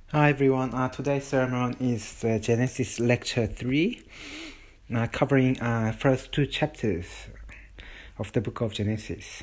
Hi everyone. Today's sermon is Genesis Lecture 3, covering first two chapters of the book of Genesis.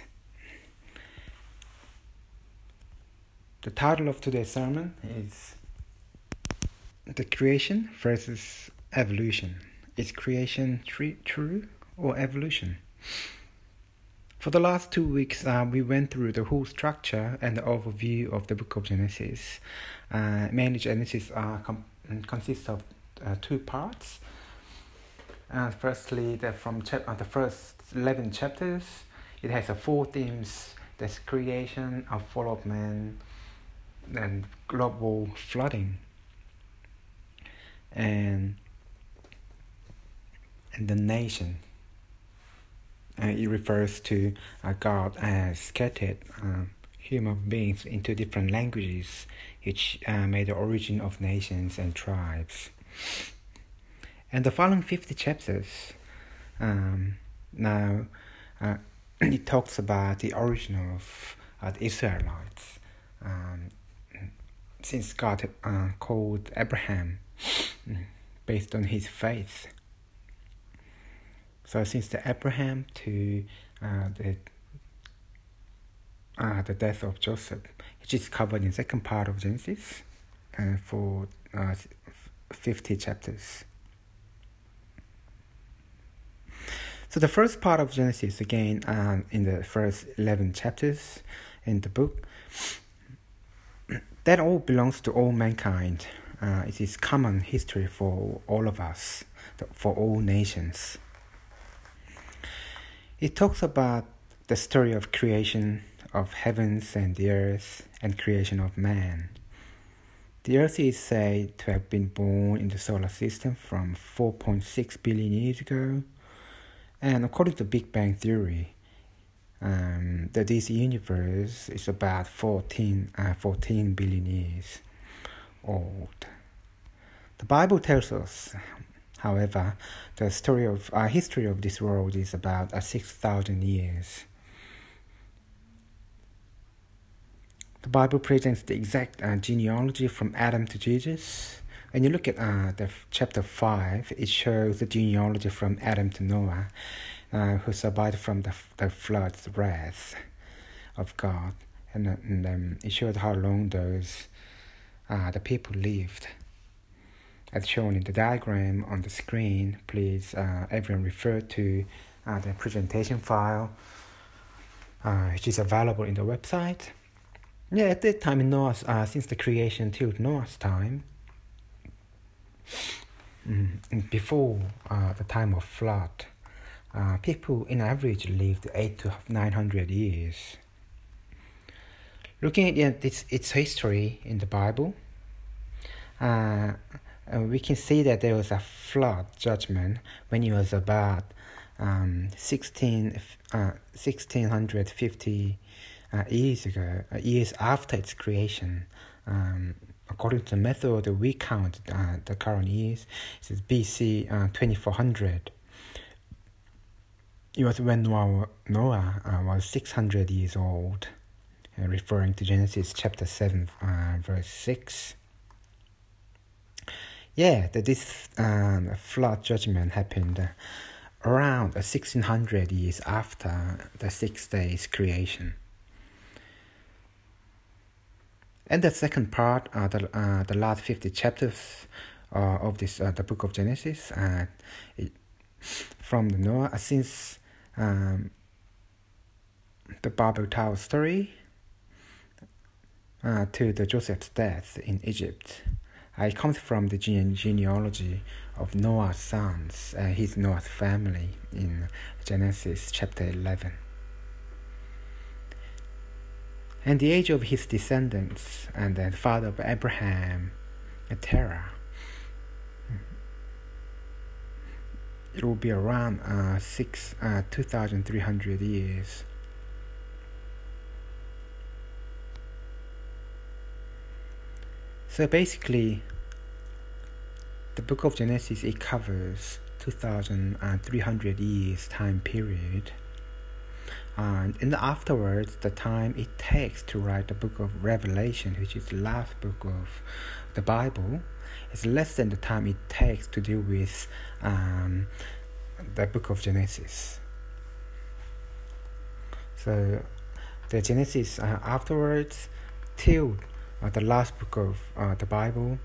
The title of today's sermon is The Creation versus Evolution. Is creation true or evolution? For the last 2 weeks, we went through the whole structure and the overview of the book of Genesis. Mainly Genesis consists of two parts. Firstly, from the first 11 chapters, it has 4 themes. There's creation, a fall of man, and global flooding, and the nation. It refers to God as scattered human beings into different languages, which made the origin of nations and tribes. And the following 50 chapters, now it talks about the origin of the Israelites, since God called Abraham based on his faith. So since the Abraham to the death of Joseph, which is covered in the second part of Genesis for 50 chapters. So the first part of Genesis, again, in the first 11 chapters in the book, that all belongs to all mankind. It is common history for all of us, for all nations. It talks about the story of creation of heavens and the earth and creation of man. The earth is said to have been born in the solar system from 4.6 billion years ago. And according to Big Bang Theory, that this universe is about 14 billion years old. The Bible tells us, however, the history of this world is about 6,000 years. The Bible presents the exact genealogy from Adam to Jesus. When you look at the chapter 5, it shows the genealogy from Adam to Noah, who survived from the flood's wrath of God, and it shows how long the people lived. As shown in the diagram on the screen, please everyone refer to the presentation file, which is available in the website. Yeah, at that time in Noah's, since the creation till Noah's time, before the time of flood, people in average lived 800 to 900 years. Looking at its history in the Bible, we can see that there was a flood judgment when it was about 1650 years after its creation. According to the method we count the current years, it is BC 2400. It was when Noah was 600 years old, referring to Genesis chapter 7, verse 6. Yeah, this flood judgment happened around 1600 years after the 6 days creation. And the second part, the last 50 chapters of this the book of Genesis, from the Noah, since the Bible tells story to the Joseph's death in Egypt. It comes from the genealogy of Noah's sons, Noah's family in Genesis chapter 11. And the age of his descendants, and the father of Abraham, Terah, it will be around 2,300 years. So basically, the book of Genesis, it covers 2,300 years time period. And afterwards, the time it takes to write the book of Revelation, which is the last book of the Bible, is less than the time it takes to deal with the book of Genesis. So the Genesis afterwards till the last book of the Bible,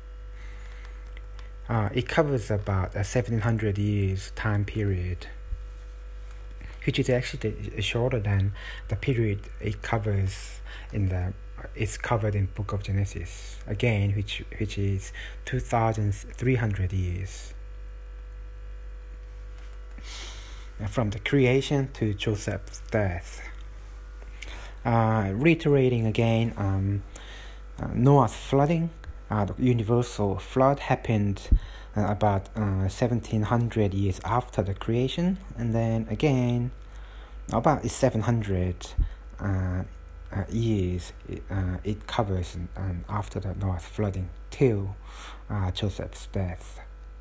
it covers about a 1700 years time period, which is actually shorter than the period it covers it's covered in Book of Genesis, again, which is 2,300 years. From the creation to Joseph's death. Reiterating again, Noah's flooding, the universal flood happened about 1700 years after the creation, and then again about 700 years it covers after the Noah's flooding till Joseph's death.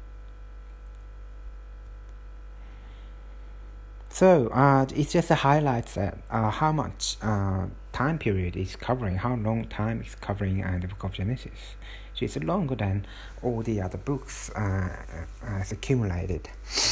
So it just highlights that how much time period is covering, how long time is covering the book of Genesis. So it's longer than all the other books as accumulated.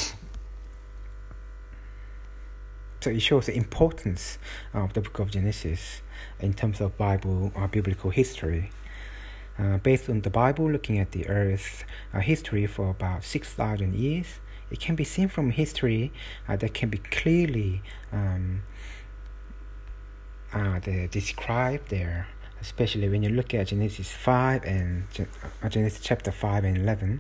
So it shows the importance of the book of Genesis in terms of Bible or biblical history. Based on the Bible, looking at the Earth's history for about 6,000 years, it can be seen from history that can be clearly described there, especially when you look at Genesis 5 and Genesis chapter 5 and 11.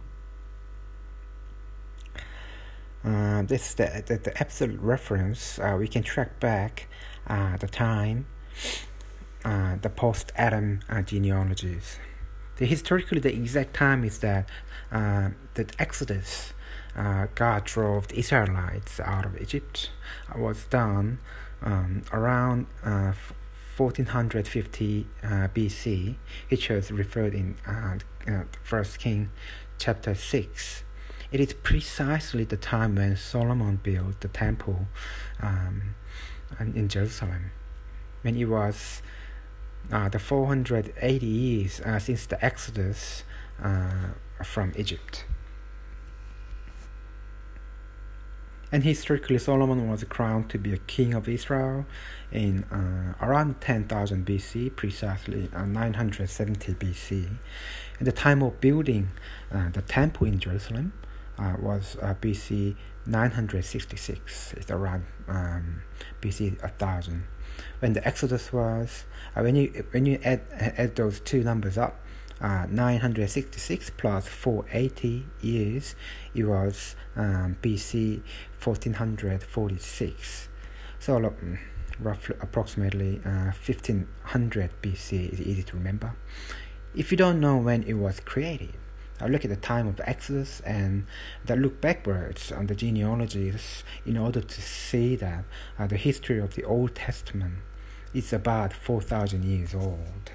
This is the absolute reference. We can track back the time, the post-Adam genealogies. Historically, the exact time is that the Exodus, God drove the Israelites out of Egypt, was done around 1450 BC, which was referred in 1 Kings chapter 6. It is precisely the time when Solomon built the temple in Jerusalem, when it was the 480 years since the Exodus from Egypt. And historically, Solomon was crowned to be a king of Israel in around 10,000 BC, precisely 970 BC. And the time of building the temple in Jerusalem was BC 966. It's around BC 1000. When the Exodus was, when you add those two numbers up, 966 plus 480 years, it was BC 1446. So roughly approximately 1500 BC is easy to remember. If you don't know when it was created, look at the time of the Exodus and look backwards on the genealogies in order to see that the history of the Old Testament is about 4,000 years old.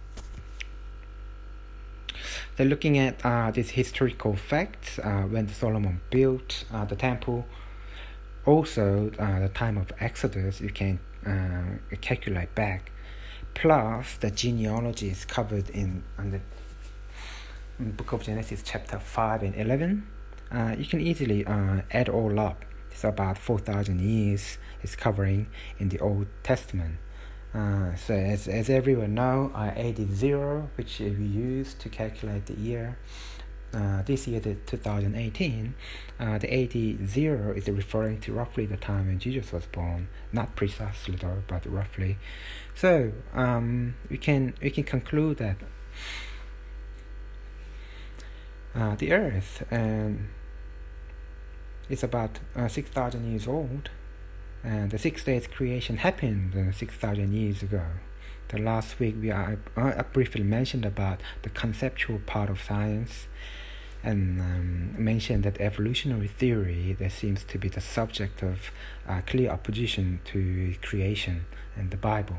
Then looking at this historical fact, when Solomon built the temple, also the time of Exodus, you can calculate back, plus the genealogy is covered in the Book of Genesis chapter 5 and 11. You can easily add all up. It's about 4,000 years is covering in the Old Testament. So as everyone know, AD 0, which we use to calculate the year, this year, the 2018, the AD 0 is referring to roughly the time when Jesus was born, not precisely though, but roughly. So we can conclude that the Earth is about 6,000 years old. And the 6 days creation happened 6,000 years ago. The last week I briefly mentioned about the conceptual part of science and mentioned that evolutionary theory that seems to be the subject of clear opposition to creation and the Bible.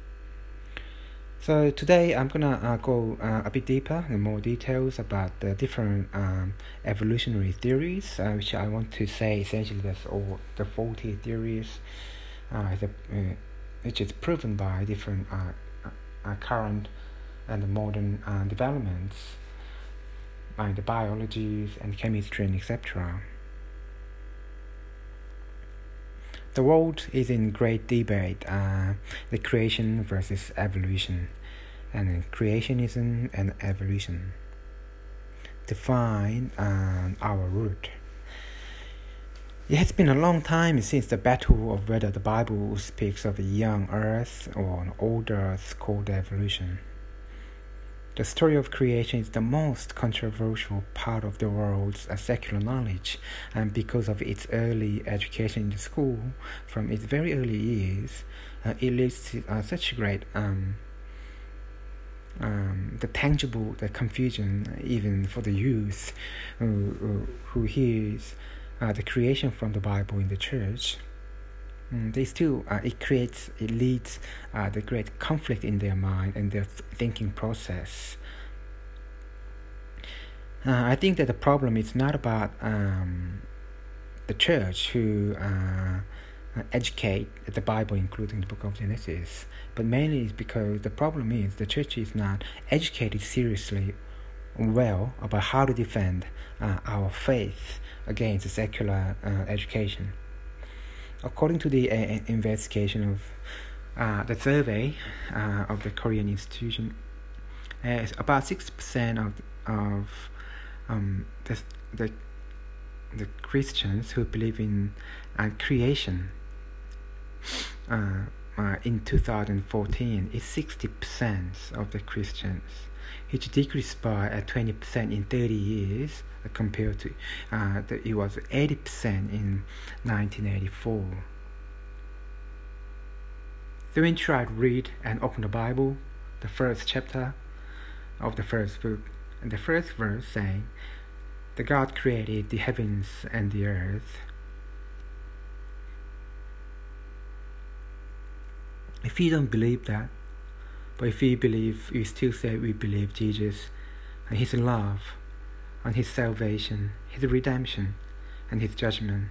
So today I'm gonna go a bit deeper in more details about the different evolutionary theories, which I want to say essentially that's all the faulty theories which is proven by different current and modern developments by the biology and chemistry and etc. The world is in great debate, the creation versus evolution, and creationism and evolution define our root. It has been a long time since the battle of whether the Bible speaks of a young earth or an old earth called evolution. The story of creation is the most controversial part of the world's secular knowledge, and because of its early education in the school, from its very early years, it leads to such great the tangible, the confusion, even for the youth who hears the creation from the Bible in the church. They still it leads the great conflict in their mind and their thinking process. I think that the problem is not about the church who educate the Bible, including the book of Genesis, but mainly it's because the problem is the church is not educated seriously well about how to defend our faith against secular education. According to the investigation of the survey of the Korean institution, about 60% of the Christians who believe in creation in 2014 is 60% of the Christians, which decreased by 20% in 30 years compared to it was 80% in 1984. So when you try to read and open the Bible, the first chapter of the first book, and the first verse saying, "The God created the heavens and the earth." If you don't believe that, but if we believe, we still say we believe Jesus and His love, and His salvation, His redemption, and His judgment,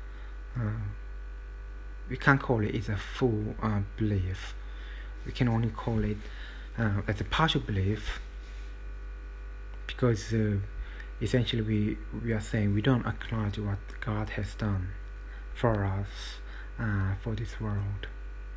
we can't call it a full belief. We can only call it as a partial belief, because essentially we are saying we don't acknowledge what God has done for us, for this world.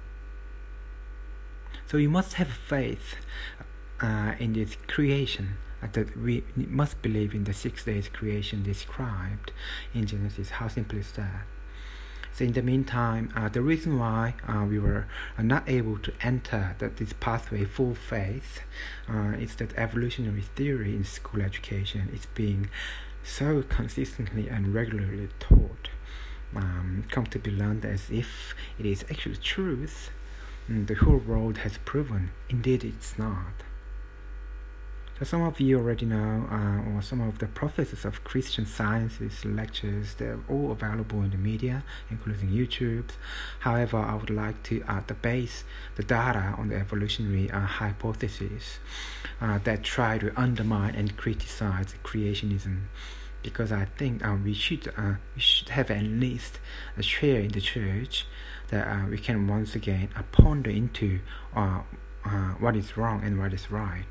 So we must have faith in this creation, that we must believe in the 6 days creation described in Genesis. How simple is that? So in the meantime, the reason why we were not able to enter this pathway full faith is that evolutionary theory in school education is being so consistently and regularly taught, come to be learned as if it is actually truth. The whole world has proven indeed it's not. So some of you already know, or some of the professors of Christian Sciences lectures, they're all available in the media, including YouTube. However, I would like to base the data on the evolutionary hypothesis that try to undermine and criticize creationism, because I think we should have at least a share in the church that we can once again ponder into what is wrong and what is right.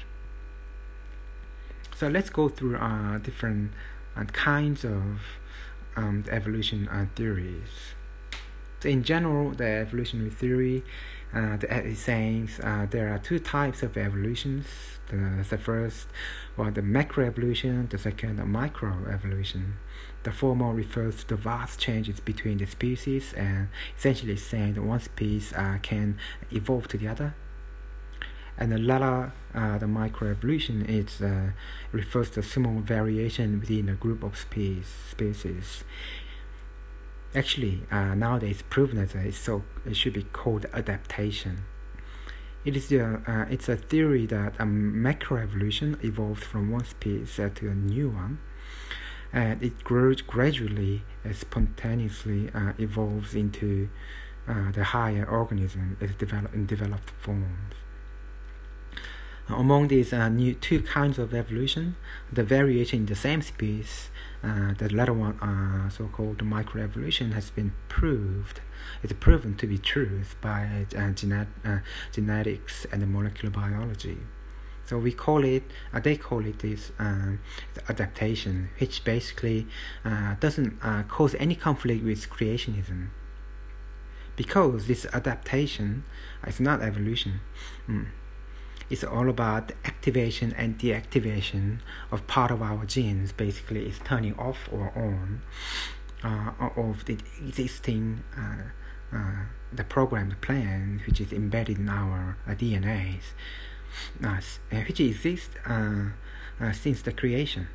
So let's go through different kinds of the evolution theories. So in general, the evolutionary theory is saying there are two types of evolutions. The first, the macroevolution, the second, the microevolution. The former refers to the vast changes between the species, and essentially saying that one species can evolve to the other. And the latter, the microevolution, refers to small variation within a group of species. Actually, nowadays proven that it should be called adaptation. It's a theory that macroevolution evolved from one species to a new one, and it grows gradually, spontaneously evolves into the higher organism as in developed forms. Among these new two kinds of evolution, the variation in the same species, the latter one, so-called microevolution, has been proved. It's proven to be true by genetics and molecular biology. So they call it this adaptation, which basically doesn't cause any conflict with creationism, because this adaptation is not evolution. It's all about the activation and deactivation of part of our genes. Basically, it's turning off or on of the existing the programmed plan, which is embedded in our DNAs, which exists since the creation.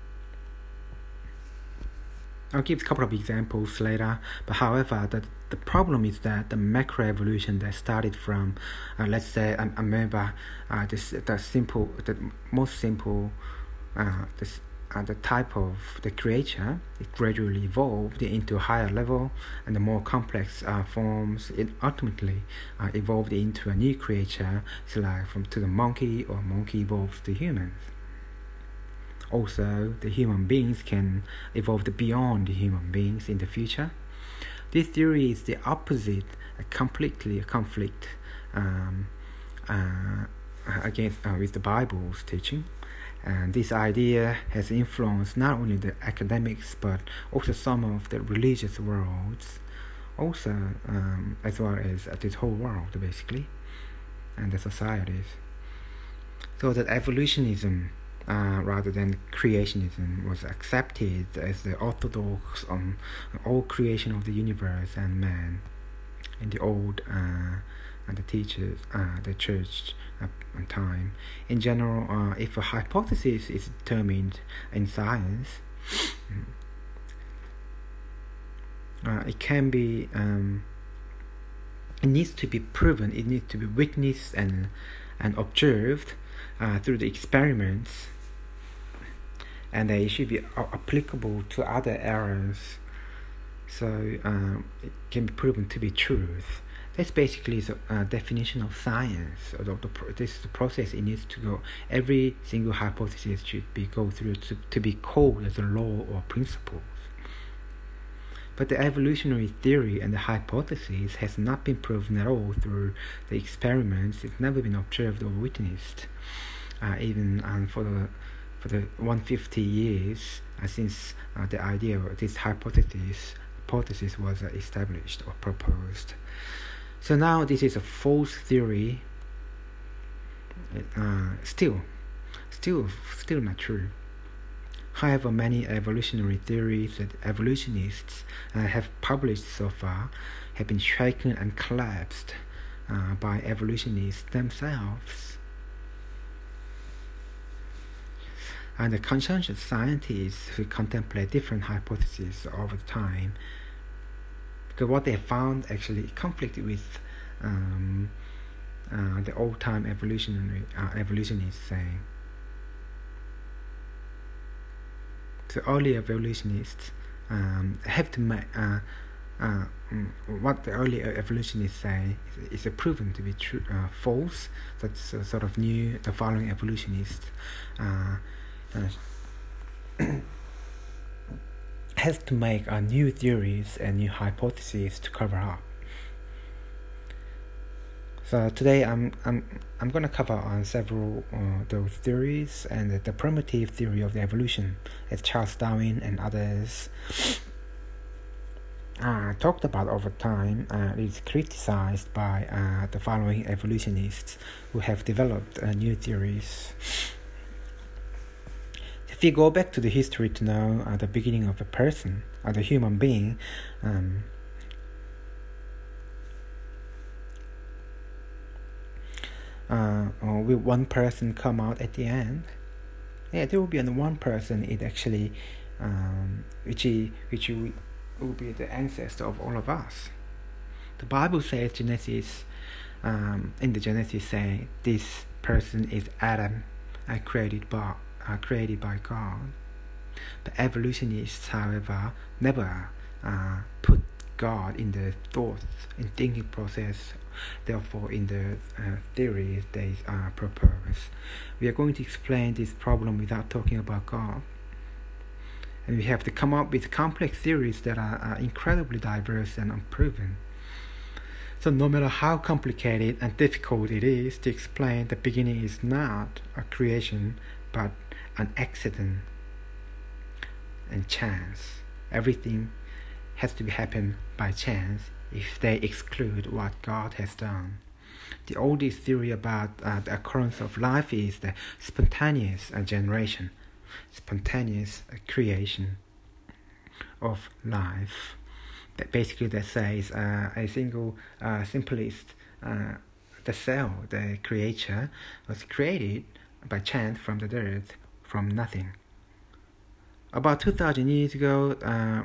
I'll give a couple of examples later, but however, the problem is that the macroevolution that started from, let's say, amoeba, the most simple, the type of the creature, it gradually evolved into higher level and the more complex forms. It ultimately evolved into a new creature, so like to the monkey, or monkey evolves to humans. Also, the human beings can evolve beyond the human beings in the future. This theory is the opposite, completely a conflict against with the Bible's teaching. And this idea has influenced not only the academics but also some of the religious worlds, also as well as this whole world basically, and the societies. So that evolutionism rather than creationism was accepted as the orthodox on all creation of the universe and man in the old and the teachers, the church time. In general, if a hypothesis is determined in science, it can be, it needs to be proven, it needs to be witnessed and observed through the experiments, and they should be applicable to other areas, so it can be proven to be truth. That's basically the definition of science. This is the process it needs to go. Every single hypothesis should be go through to be called as a law or principles. But the evolutionary theory and the hypothesis has not been proven at all through the experiments. It's never been observed or witnessed, even for the 150 years since the idea of this hypothesis was established or proposed. So now this is a false theory. Still not true. However, many evolutionary theories that evolutionists have published so far have been shaken and collapsed by evolutionists themselves. And the conscientious scientists who contemplate different hypotheses over time, because what they found actually conflicted with the old-time evolutionists saying. So early evolutionists have to make what the early evolutionists say is proven to be true, false. That's sort of new. The following evolutionists has to make new theories and new hypotheses to cover up. So today I'm going to cover on several those theories, and the primitive theory of the evolution, as Charles Darwin and others talked about over time, is criticized by the following evolutionists who have developed new theories. If you go back to the history to know the beginning of a person, the human being, will one person come out at the end? Yeah, there will be one person. It actually, which will be the ancestor of all of us. The Bible says Genesis, in the Genesis, saying this person is Adam, created by God. But evolutionists, however, never put God in the thoughts and thinking process Therefore, in the theory they propose, we are going to explain this problem without talking about God. And we have to come up with complex theories that are incredibly diverse and unproven. So no matter how complicated and difficult it is to explain, the beginning is not a creation, but an accident and chance. Everything has to be happen by chance if they exclude what God has done. The oldest theory about the occurrence of life is the spontaneous generation, spontaneous creation of life. That basically that says a single simplest the cell, the creature, was created by chance from the dirt, from nothing. About 2,000 years ago,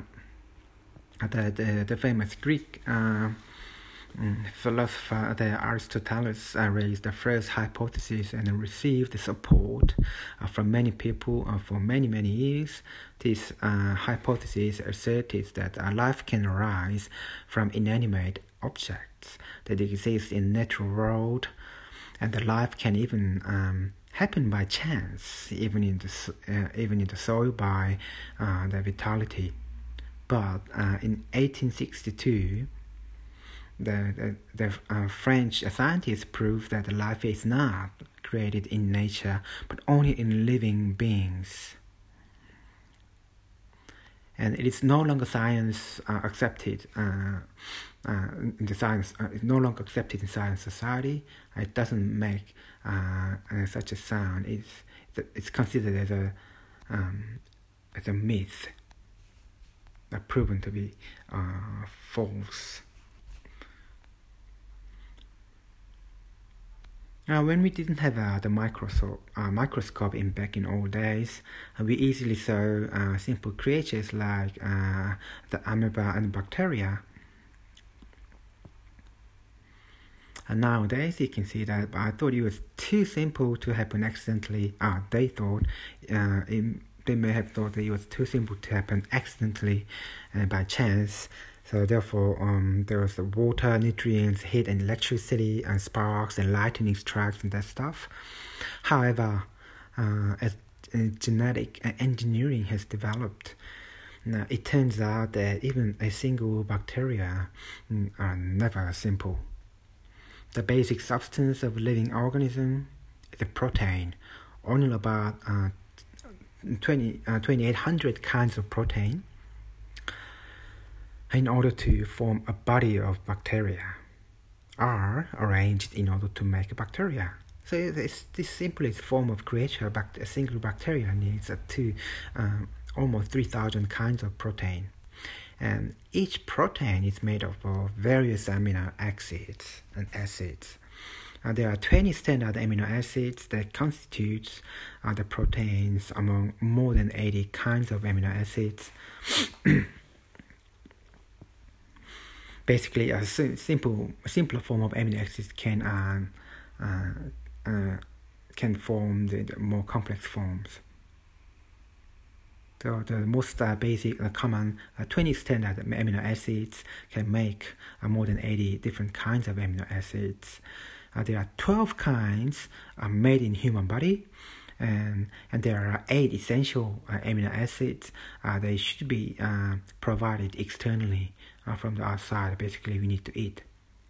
the famous Greek philosopher Aristotle raised the first hypothesis and received support from many people for many years. This hypothesis asserted that life can arise from inanimate objects that exist in the natural world, and that life can even happen by chance, even in the soil by the vitality. But in 1862, the French scientists proved that life is not created in nature, but only in living beings. And it is no longer science accepted in the science. It's no longer accepted in science society. It doesn't make such a sound. It's considered as a myth, proven to be false. When we didn't have the microscope back in old days, we easily saw simple creatures like the amoeba and bacteria. And nowadays, you can see that I thought it was too simple to happen accidentally. They may have thought that it was too simple to happen accidentally and by chance. So therefore, there was the water, nutrients, heat and electricity, and sparks and lightning strikes and that stuff. However, as genetic engineering has developed, it turns out that even a single bacteria are never simple. The basic substance of a living organism is a protein. Only about 2,800 kinds of protein in order to form a body of bacteria are arranged in order to make a bacteria. So it's the simplest form of creature, a single bacteria needs almost 3,000 kinds of protein. And each protein is made up of various amino acids and acids. There are 20 standard amino acids that constitute the proteins among more than 80 kinds of amino acids. Basically, a simpler form of amino acids can form the more complex forms. So the most basic, common 20 standard amino acids can make more than 80 different kinds of amino acids. There are 12 kinds made in human body, and there are 8 essential amino acids. They should be provided externally from the outside. Basically, we need to eat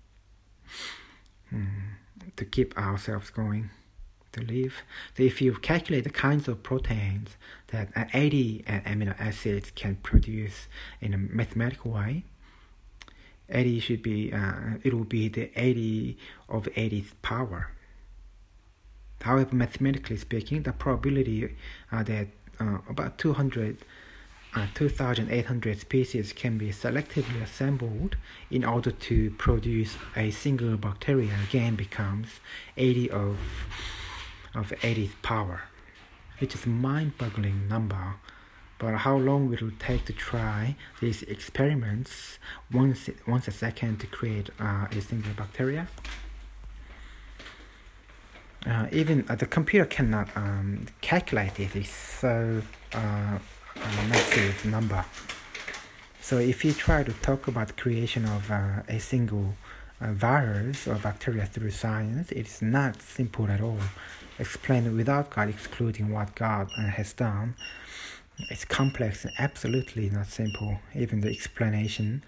to keep ourselves going, to live. So if you calculate the kinds of proteins that 80 amino acids can produce in a mathematical way, 80 should be, it will be the 80 of 80th power. However, mathematically speaking, the probability that about 2,800 species can be selectively assembled in order to produce a single bacteria again becomes 80 of 80th power, which is a mind-boggling number. But how long will it take to try these experiments once a second to create a single bacteria? Even the computer cannot calculate it. It's so massive number. So if you try to talk about the creation of a single a virus or bacteria through science, it is not simple at all. Explained without God excluding what God has done, it's complex and absolutely not simple. Even the explanation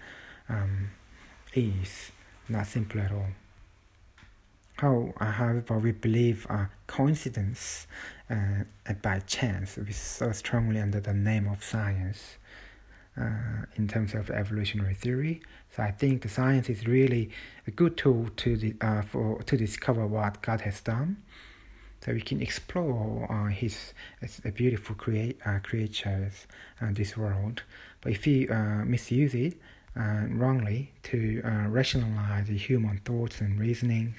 is not simple at all. However, we believe coincidence by chance so strongly under the name of science in terms of evolutionary theory. So I think the science is really a good tool to discover what God has done. So we can explore His beautiful creatures this world. But if we misuse it wrongly to rationalize the human thoughts and reasonings,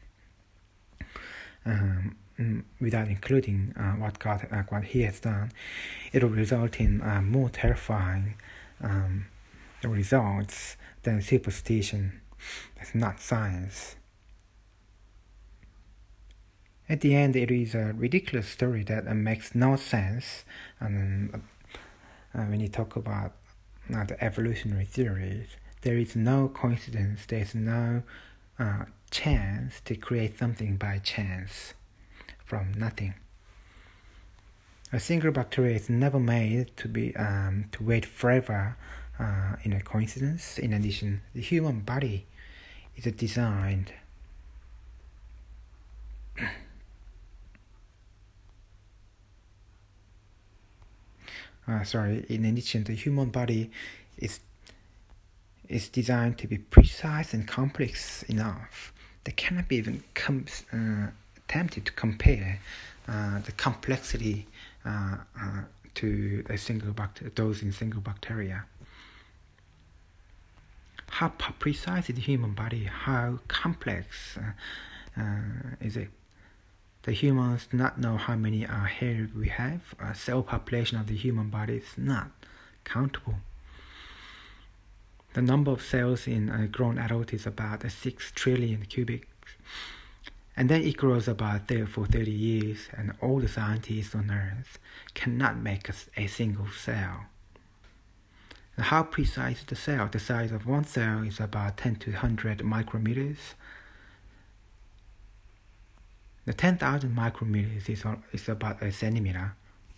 without including what He has done, it will result in more terrifying results than superstition. It's not science. At the end, it is a ridiculous story that makes no sense. And when you talk about the evolutionary theories, there is no coincidence. There is no chance to create something by chance from nothing. A single bacteria is never made to wait forever in a coincidence. In addition, the human body is designed in addition, the human body is designed to be precise and complex enough. They cannot be even attempted to compare the complexity to those in single bacteria. How precise is the human body? How complex is it? The humans do not know how many hairs we have. Cell population of the human body is not countable. The number of cells in a grown adult is about 6 trillion cubic. And then it grows about for 30 years, and all the scientists on Earth cannot make a single cell. And how precise is the cell? The size of one cell is about 10 to 100 micrometers. The 10,000 micrometers is about a centimeter.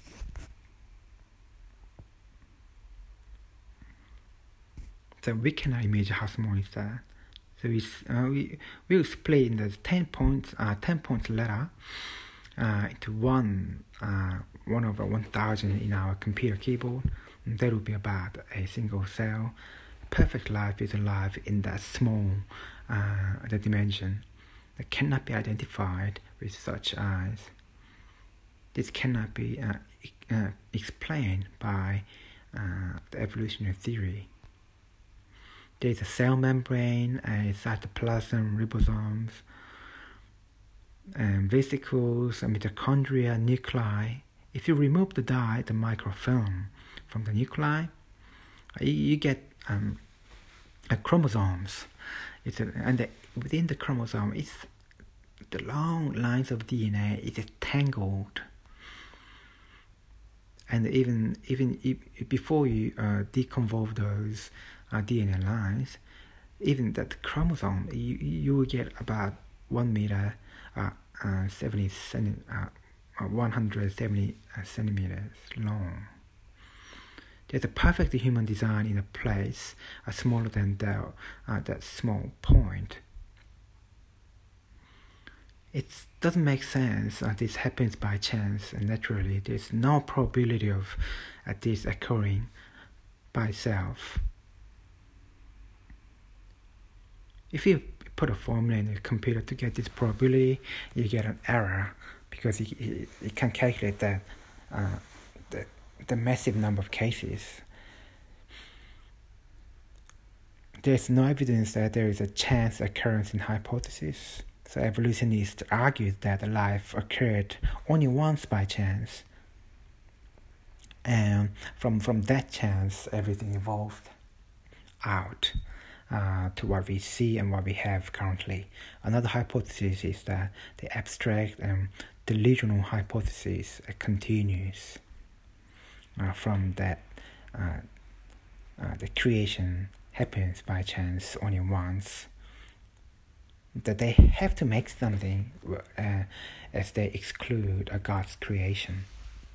So we cannot imagine how small is that. So we explain the 10 points letter into one over 1,000 in our computer keyboard. And that would be about a single cell. Perfect life is alive in that small the dimension. That cannot be identified with such eyes. This cannot be explained by the evolutionary theory. There is a cell membrane, a cytoplasm, ribosomes, vesicles, mitochondria, nuclei. If you remove the dye, the microfilm from the nuclei, you get chromosomes. Within the chromosome, the long lines of DNA is tangled. And even before you deconvolve those DNA lines, even that chromosome, you will get about 1 meter, 170 centimeters long. There's a perfect human design in a place smaller than that small point. It doesn't make sense. This happens by chance and naturally. There's no probability of this occurring by itself. If you put a formula in the computer to get this probability, you get an error because it can calculate the massive number of cases. There's no evidence that there is a chance occurrence in hypothesis. So evolutionists argued that life occurred only once by chance. And from that chance, everything evolved out to what we see and what we have currently. Another hypothesis is that the abstract and delusional hypothesis continues from that the creation happens by chance only once. that they have to make something as they exclude God's creation.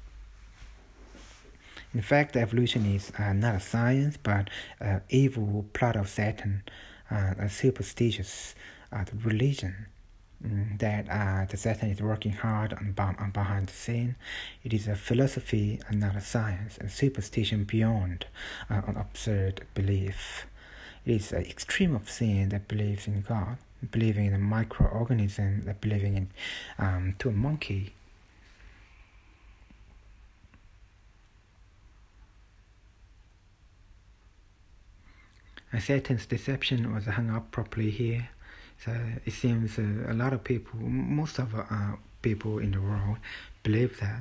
In fact, evolution is not a science, but an evil plot of Satan, a superstitious religion that the Satan is working hard on behind the scene. It is a philosophy and not a science, and superstition beyond an absurd belief. It is an extreme of sin that believes in God, believing in a microorganism, that believing in to a monkey. Satan's deception was hung up properly here. So it seems a lot of people, most of people in the world, believe that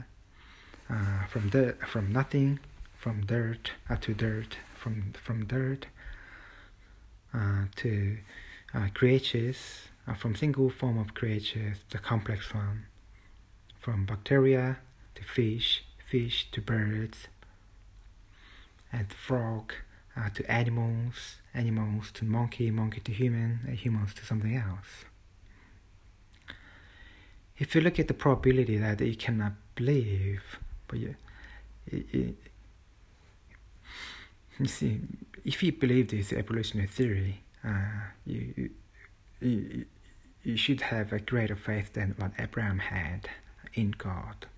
from nothing, from dirt to dirt, from dirt to creatures, from single form of creatures, the complex one, from bacteria to fish to birds, and frog to animals to monkey to human, and humans to something else. If you look at the probability that you cannot believe, but you see, if you believe this evolutionary theory, you should have a greater faith than what Abraham had in God.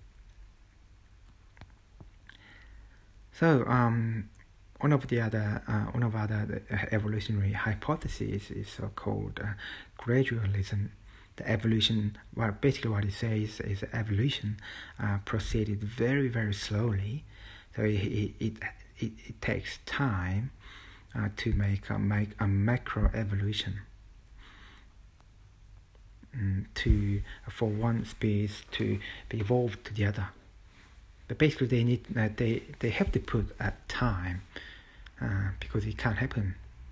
So, one of the other evolutionary hypotheses is so-called gradualism. The evolution, basically what it says is evolution proceeded very, very slowly. So it takes time to make a macro evolution for one species to be evolved to the other. But basically, they have to put time because it can't happen.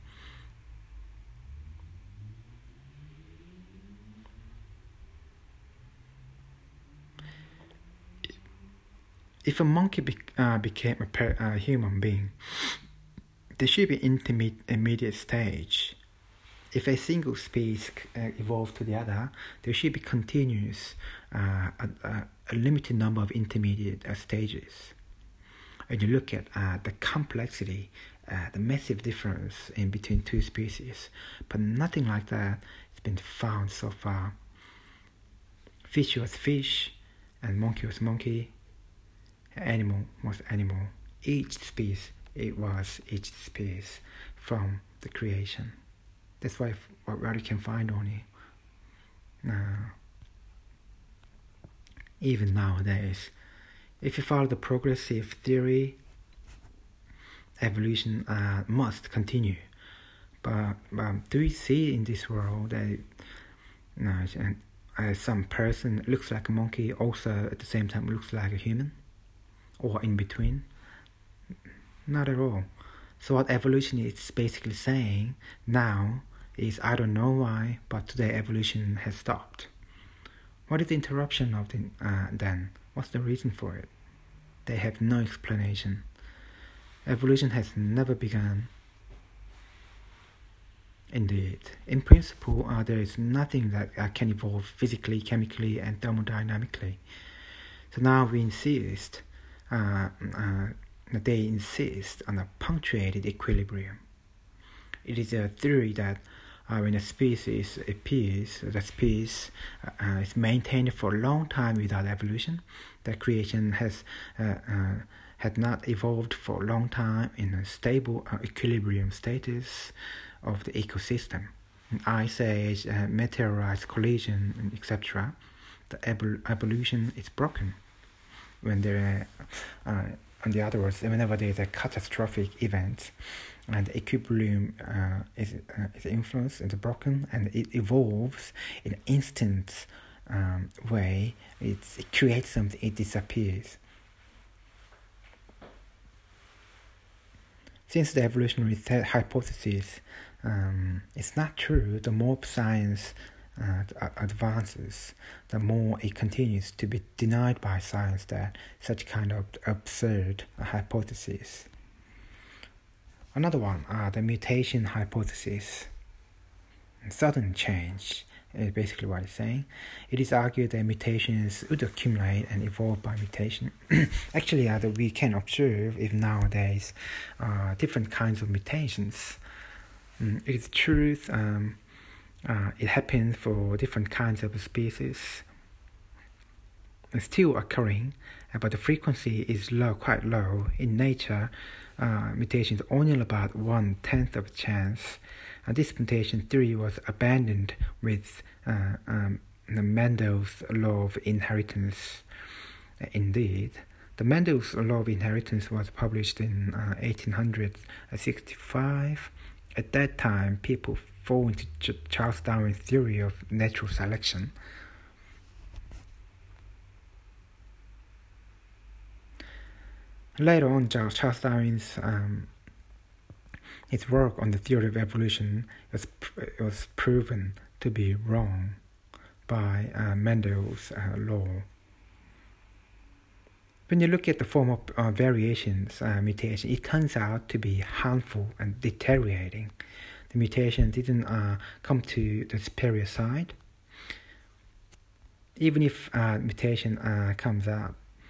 If a monkey became a human being, there should be intermediate stage. If a single species evolved to the other, there should be continuous, a limited number of intermediate stages. When you look at the complexity, the massive difference in between two species, but nothing like that has been found so far. Fish was fish, and monkey was monkey. Animal was animal. Each species, it was each species from the creation. That's what you can find only. Even nowadays, if you follow the progressive theory, evolution must continue. But do we see in this world that some person looks like a monkey, also at the same time looks like a human, or in between? Not at all. So what evolution is basically saying now is, I don't know why, but today evolution has stopped. What is the interruption of then? What's the reason for it? They have no explanation. Evolution has never begun. Indeed, in principle, there is nothing that can evolve physically, chemically, and thermodynamically. So now we insist. They insist on a punctuated equilibrium. It is a theory that when a species appears, the species is maintained for a long time without evolution. The creation had not evolved for a long time in a stable equilibrium status of the ecosystem. In ice age, meteorite collision, etc., the evolution is broken. When there are, in other words, whenever there is a catastrophic event, and the equilibrium is influenced and broken, and it evolves in an instant way, it creates something, it disappears. Since the evolutionary hypothesis is not true, the more science advances, the more it continues to be denied by science that such kind of absurd hypothesis. Another one, the mutation hypothesis. Sudden change is basically what it's saying. It is argued that mutations would accumulate and evolve by mutation. Actually, we can observe if nowadays different kinds of mutations. It's truth. It happens for different kinds of species. It's still occurring, but the frequency is low, quite low. In nature, mutations only about 1/10 of a chance. This mutation theory was abandoned with Mendel's law of inheritance. Indeed, the Mendel's law of inheritance was published in 1865. At that time, people fall into Charles Darwin's theory of natural selection. Later on, Charles Darwin's his work on the theory of evolution was proven to be wrong by Mendel's law. When you look at the form of variations, mutation, it turns out to be harmful and deteriorating. The mutation didn't come to the superior side. Even if mutation comes out,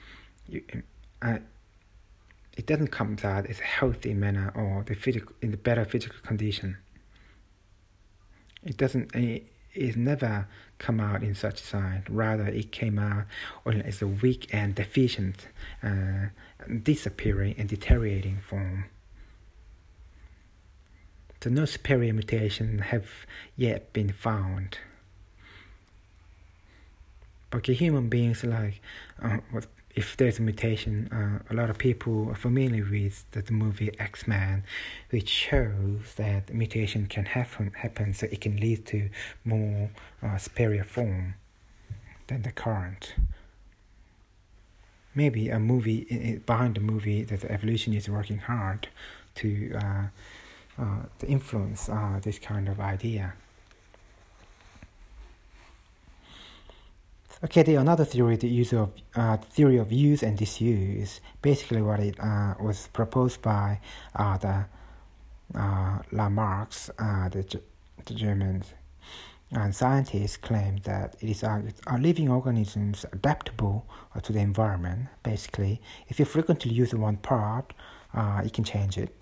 it doesn't come out as a healthy manner or in the better physical condition. It never come out in such sign. Rather, it came out as a weak and deficient, disappearing and deteriorating form. So no superior mutation have yet been found. But human beings, if there's a mutation, a lot of people are familiar with the movie X-Men, which shows that mutation can happen, so it can lead to more superior form than the current. Maybe a movie behind the movie that the evolution is working hard to influence this kind of idea. Okay, the another theory, the theory of use and disuse. Basically, what it was proposed by Lamarck, the German scientists, claimed that it is are living organisms adaptable to the environment. Basically, if you frequently use one part, you can change it.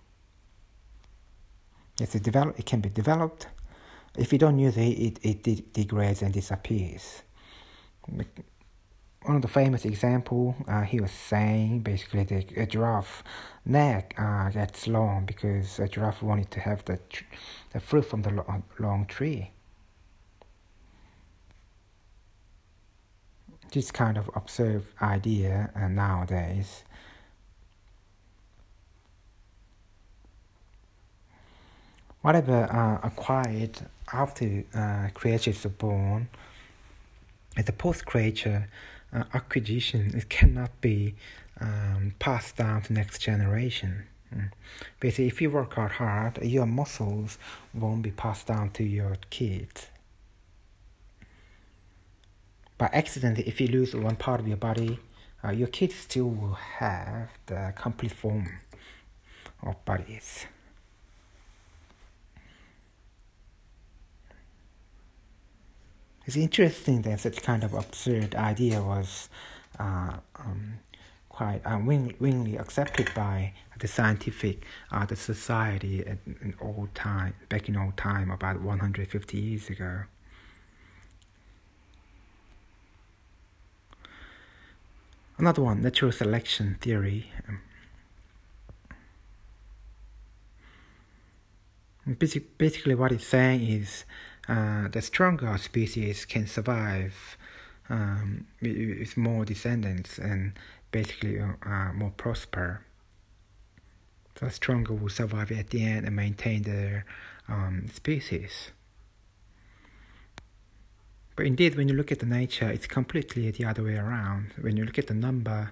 It can be developed. If you don't use it, it degrades and disappears. One of the famous example, he was saying basically a giraffe neck gets long because a giraffe wanted to have the fruit from the long tree. This kind of observed idea nowadays. Whatever acquired after creatures are born, as a post-creature acquisition, it cannot be passed down to next generation. Basically, if you work out hard, your muscles won't be passed down to your kids. By accident, if you lose one part of your body, your kids still will have the complete form of bodies. It's interesting that such kind of absurd idea was quite willingly accepted by the scientific the society in old time, back in old time, about 150 years ago. Another one, natural selection theory. Basically what it's saying is the stronger species can survive with more descendants and basically more prosper. The stronger will survive at the end and maintain their species. But indeed, when you look at the nature, it's completely the other way around. When you look at the number,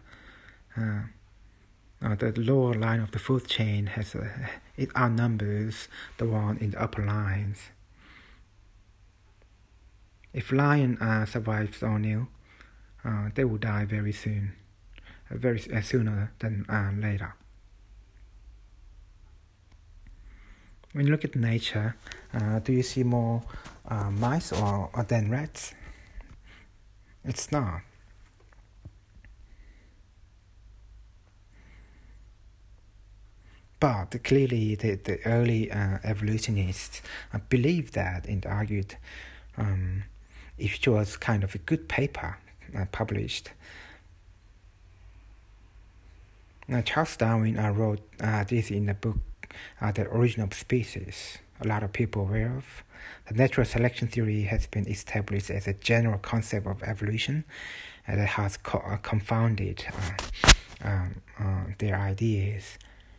the lower line of the food chain it outnumbers the one in the upper lines. If lion survives only, they will die very soon, sooner than later. When you look at nature, do you see more mice or than rats? It's not. But clearly, the early evolutionists believed that and argued if it was kind of a good paper published. Charles Darwin wrote this in the book, The Origin of Species. A lot of people aware of. The natural selection theory has been established as a general concept of evolution that has confounded their ideas.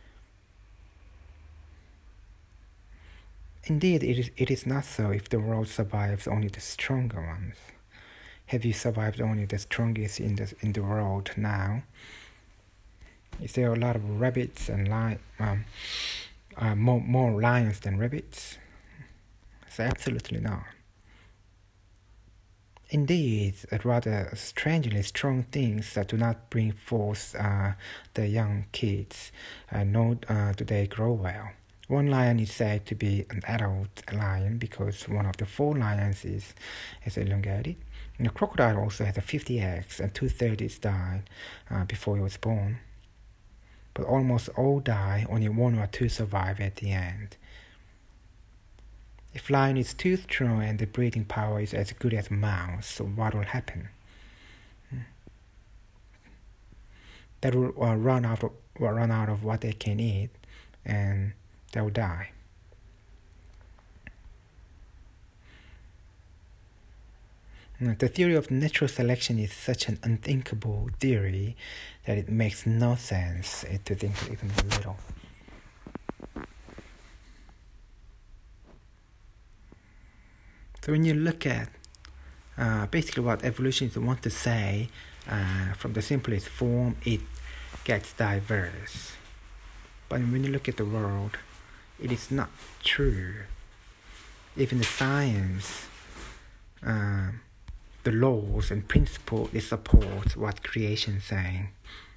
Indeed, it is not so if the world survives only the stronger ones. Have you survived only the strongest in the world now? Is there a lot of rabbits and more lions than rabbits? So absolutely not. Indeed, rather strangely strong things that do not bring forth the young kids, nor do they grow well. One lion is said to be an adult lion because one of the 4 lions is elongated. And the crocodile also has 50 eggs and 2/3 died before it was born. But almost all die, only 1 or 2 survive at the end. If lion is too strong and the breeding power is as good as mouse, so what will happen? They will run out of what they can eat, and they will die. The theory of natural selection is such an unthinkable theory that it makes no sense to think even a little. So when you look at basically what evolutionists want to say, from the simplest form, it gets diverse. But when you look at the world, it is not true. Even the science, the laws and principles, they support what creation is saying.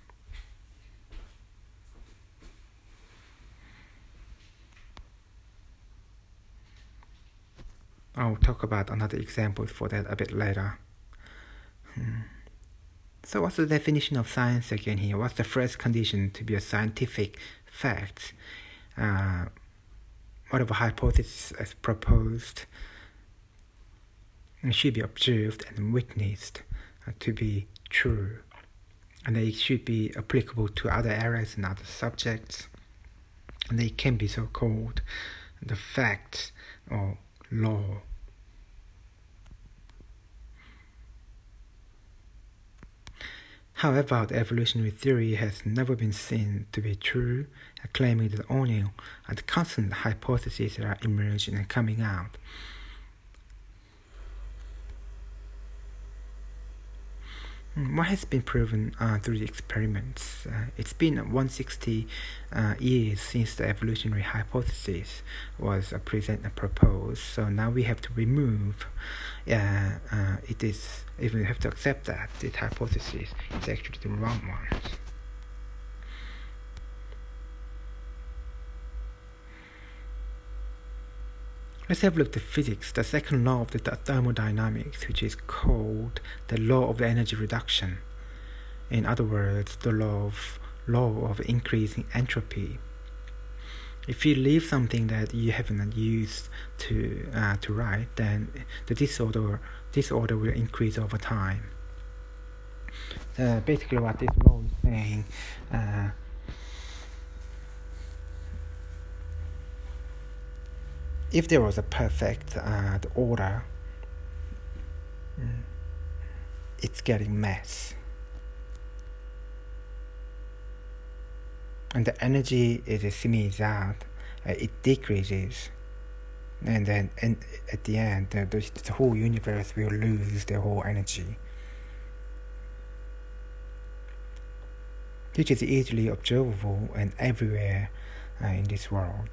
I'll talk about another example for that a bit later. So what's the definition of science again here? What's the first condition to be a scientific fact? Whatever hypothesis is proposed should be observed and witnessed to be true. And they should be applicable to other areas and other subjects. And they can be so called the fact or law. However, the evolutionary theory has never been seen to be true, claiming that only the constant hypotheses are emerging and coming out. What has been proven through the experiments? It's been 160 years since the evolutionary hypothesis was presented and proposed. So now we have to remove. It is even we have to accept that this hypothesis is actually the wrong one. Let's have a look at physics, the second law of the thermodynamics, which is called the law of energy reduction. In other words, the law of increasing entropy. If you leave something that you haven't used to write, then the disorder will increase over time. Basically, what this law is saying. If there was a perfect order, it's getting mess. And the energy is smooths out, it decreases. And then at the end, the whole universe will lose their whole energy. Which is easily observable and everywhere in this world.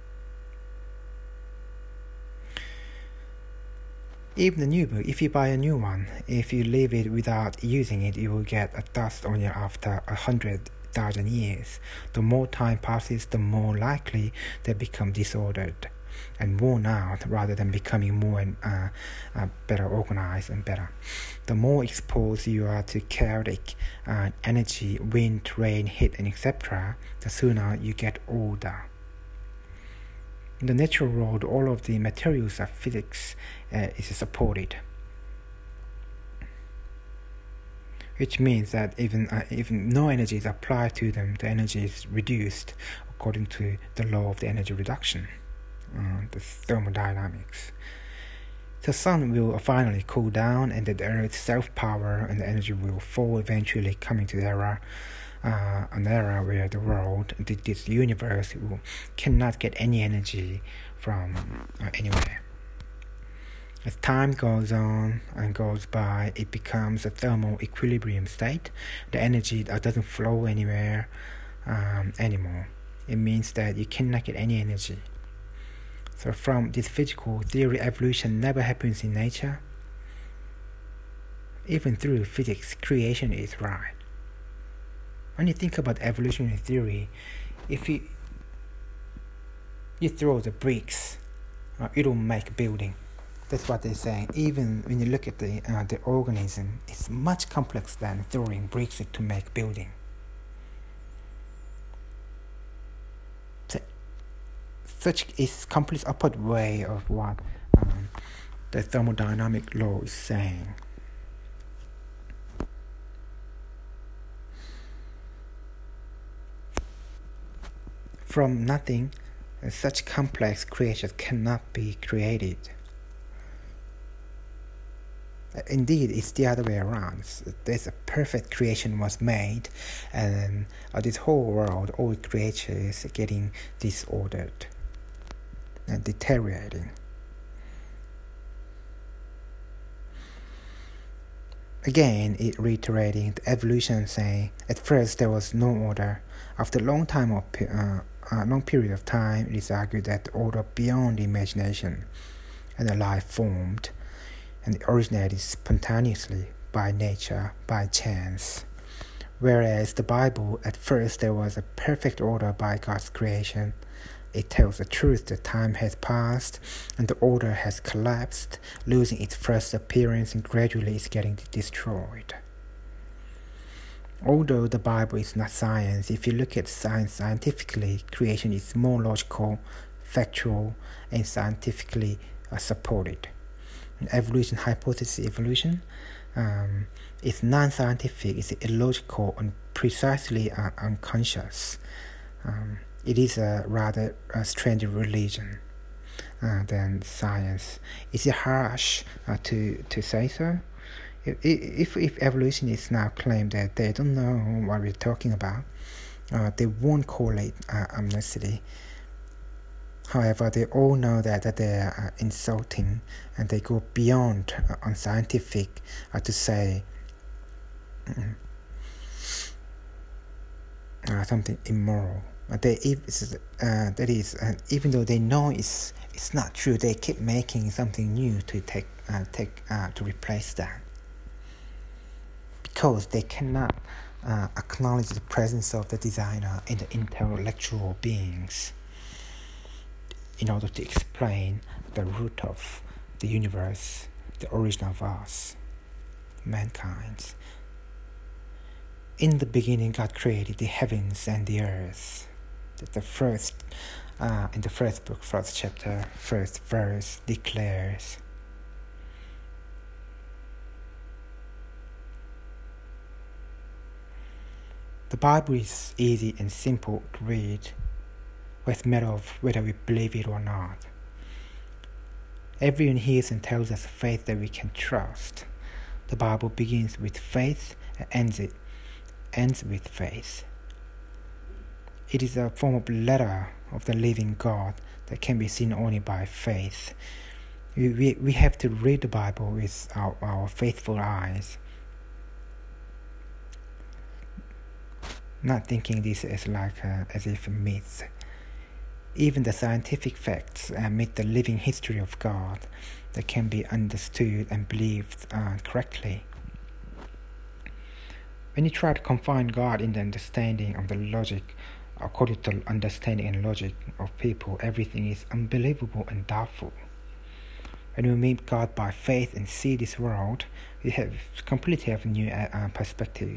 Even the new book, if you buy a new one, if you leave it without using it, you will get a dust on you after 100 5,000 years. The more time passes, the more likely they become disordered and worn out rather than becoming more and better organized and better. The more exposed you are to chaotic energy, wind, rain, heat, and etc., the sooner you get older. In the natural world, all of the materials of physics is supported, which means that even no energy is applied to them, the energy is reduced according to the law of the energy reduction, the thermodynamics. The sun will finally cool down, and the Earth's self-power and the energy will fall, eventually coming to an era where the world, this universe, cannot get any energy from anywhere. As time goes on and goes by, it becomes a thermal equilibrium state. The energy doesn't flow anywhere anymore. It means that you cannot get any energy. So from this physical theory, evolution never happens in nature. Even through physics, creation is right. When you think about evolutionary theory, if you throw the bricks, it will make a building. That's what they're saying. Even when you look at the organism, it's much complex than throwing bricks to make building. So, such is complete opposite way of what the thermodynamic law is saying. From nothing, such complex creatures cannot be created. Indeed, it's the other way around. There's a perfect creation was made, and this whole world, all creatures getting disordered and deteriorating. Again, it reiterating the evolution, saying at first there was no order. After a long period of time, it is argued that the order beyond imagination and the life formed and originated spontaneously by nature, by chance. Whereas the Bible, at first there was a perfect order by God's creation. It tells the truth that time has passed and the order has collapsed, losing its first appearance and gradually is getting destroyed. Although the Bible is not science, if you look at science scientifically, creation is more logical, factual, and scientifically supported. Evolution hypothesis evolution is non-scientific, it's illogical and precisely unconscious. It is a rather strange religion than science. Is it harsh to say so? If evolutionists now claim that they don't know what we're talking about, they won't call it amnesty. However, they all know that they are insulting, and they go beyond unscientific to say something immoral. That is, even though they know it's not true, they keep making something new to to replace that, because they cannot acknowledge the presence of the designer in the intellectual beings in order to explain the root of the universe, the origin of us, mankind. In the beginning, God created the heavens and the earth. The first, in the first book, first chapter, first verse declares, the Bible is easy and simple to read, with matter of whether we believe it or not. Everyone hears and tells us faith that we can trust. The Bible begins with faith and ends with faith. It is a form of letter of the living God that can be seen only by faith. We have to read the Bible with our faithful eyes, not thinking this as as if a myth. Even the scientific facts meet the living history of God that can be understood and believed correctly. When you try to confine God in the understanding of the logic, according to the understanding and logic of people, everything is unbelievable and doubtful. When we meet God by faith and see this world, we completely have a new perspective.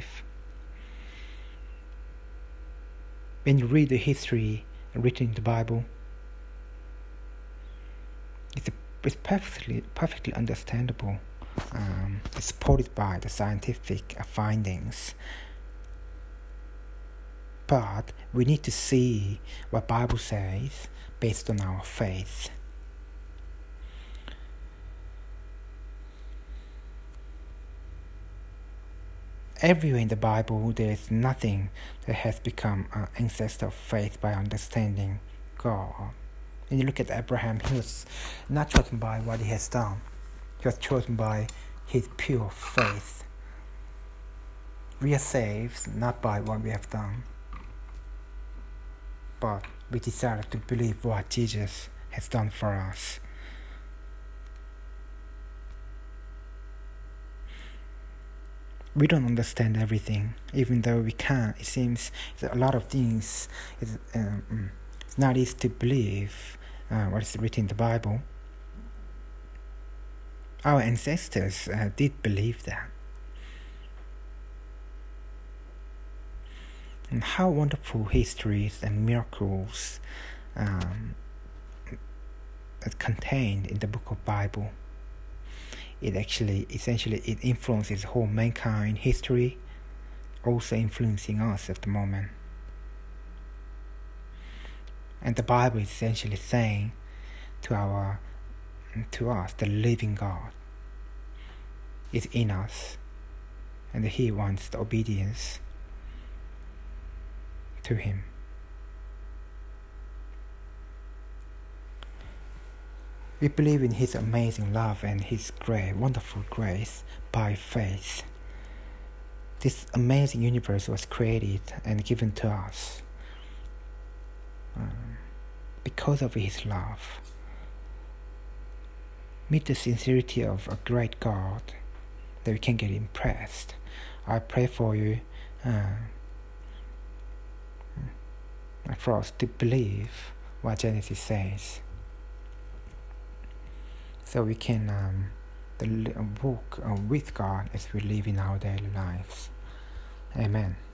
When you read the history written in the Bible, it's perfectly understandable. It's supported by the scientific findings. But we need to see what Bible says based on our faith. Everywhere in the Bible, there is nothing that has become an ancestor of faith by understanding God. When you look at Abraham, he was not chosen by what he has done. He was chosen by his pure faith. We are saved not by what we have done, but we decided to believe what Jesus has done for us. We don't understand everything, even though we can. It seems that a lot of things it's not easy to believe what is written in the Bible. Our ancestors did believe that. And how wonderful histories and miracles are contained in the book of Bible. It essentially influences whole mankind history, also influencing us at the moment. And the Bible is essentially saying to us, the living God is in us, and He wants the obedience to Him. We believe in His amazing love and His wonderful grace by faith. This amazing universe was created and given to us because of His love. Meet the sincerity of a great God that we can get impressed. I pray for you for us to believe what Genesis says, so we can walk with God as we live in our daily lives. Amen.